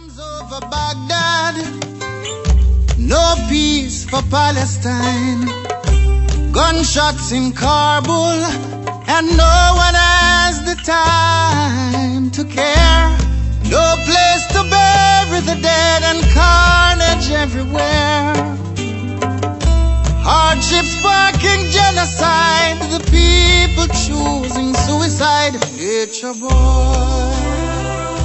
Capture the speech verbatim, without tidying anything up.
Bombs over Baghdad, no peace for Palestine. Gunshots in Kabul, and no one has the time to care. No place to bury the dead, and carnage everywhere. Hardship sparking genocide, the people choosing suicide. Nature boy.